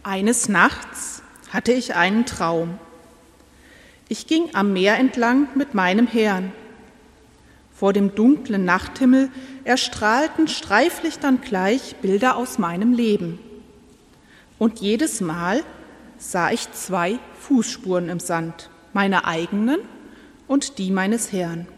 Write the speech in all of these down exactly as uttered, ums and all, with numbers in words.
Eines Nachts hatte ich einen Traum. Ich ging am Meer entlang mit meinem Herrn. Vor dem dunklen Nachthimmel erstrahlten Streiflichtern gleich Bilder aus meinem Leben. Und jedes Mal sah ich zwei Fußspuren im Sand, meine eigenen und die meines Herrn.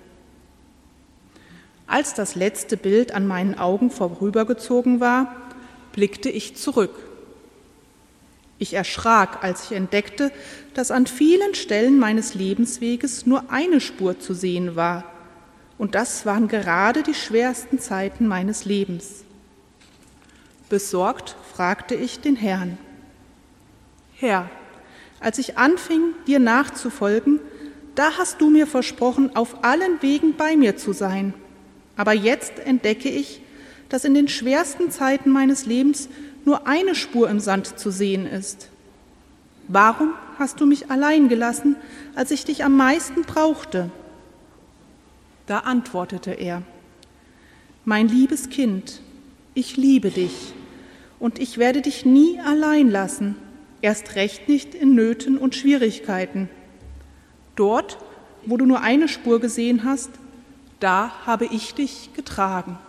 Als das letzte Bild an meinen Augen vorübergezogen war, blickte ich zurück. Ich erschrak, als ich entdeckte, dass an vielen Stellen meines Lebensweges nur eine Spur zu sehen war. Und das waren gerade die schwersten Zeiten meines Lebens. Besorgt fragte ich den Herrn: Herr, als ich anfing, dir nachzufolgen, da hast du mir versprochen, auf allen Wegen bei mir zu sein. Aber jetzt entdecke ich, dass in den schwersten Zeiten meines Lebens nur eine Spur im Sand zu sehen ist. Warum hast du mich allein gelassen, als ich dich am meisten brauchte? Da antwortete er: Mein liebes Kind, ich liebe dich und ich werde dich nie allein lassen, erst recht nicht in Nöten und Schwierigkeiten. Dort, wo du nur eine Spur gesehen hast, da habe ich dich getragen.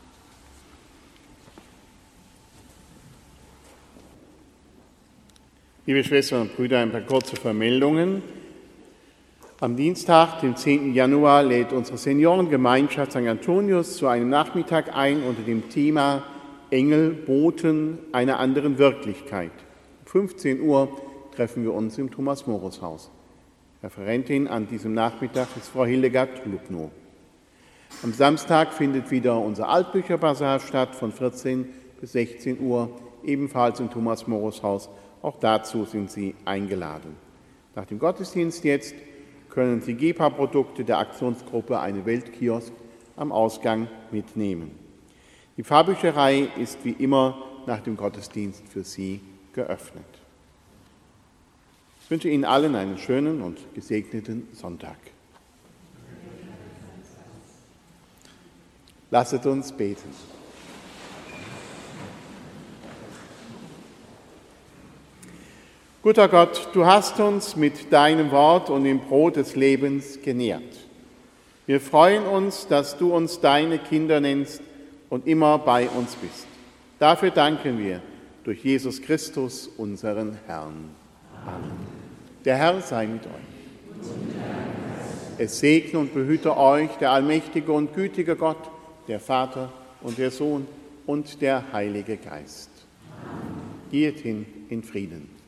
Liebe Schwestern und Brüder, ein paar kurze Vermeldungen. Am Dienstag, dem zehnten Januar, lädt unsere Seniorengemeinschaft Sankt Antonius zu einem Nachmittag ein unter dem Thema Engel, Boten einer anderen Wirklichkeit. Um fünfzehn Uhr treffen wir uns im Thomas-Morus-Haus. Referentin an diesem Nachmittag ist Frau Hildegard Lubnow. Am Samstag findet wieder unser Altbücherbasar statt, von vierzehn bis sechzehn Uhr, ebenfalls im Thomas-Morus-Haus. Auch dazu sind Sie eingeladen. Nach dem Gottesdienst jetzt können Sie G E P A-Produkte der Aktionsgruppe Eine Weltkiosk am Ausgang mitnehmen. Die Pfarrbücherei ist wie immer nach dem Gottesdienst für Sie geöffnet. Ich wünsche Ihnen allen einen schönen und gesegneten Sonntag. Lasset uns beten. Guter Gott, du hast uns mit deinem Wort und dem Brot des Lebens genährt. Wir freuen uns, dass du uns deine Kinder nennst und immer bei uns bist. Dafür danken wir durch Jesus Christus, unseren Herrn. Amen. Der Herr sei mit euch. Es segne und behüte euch der allmächtige und gütige Gott, der Vater und der Sohn und der Heilige Geist. Geht hin in Frieden.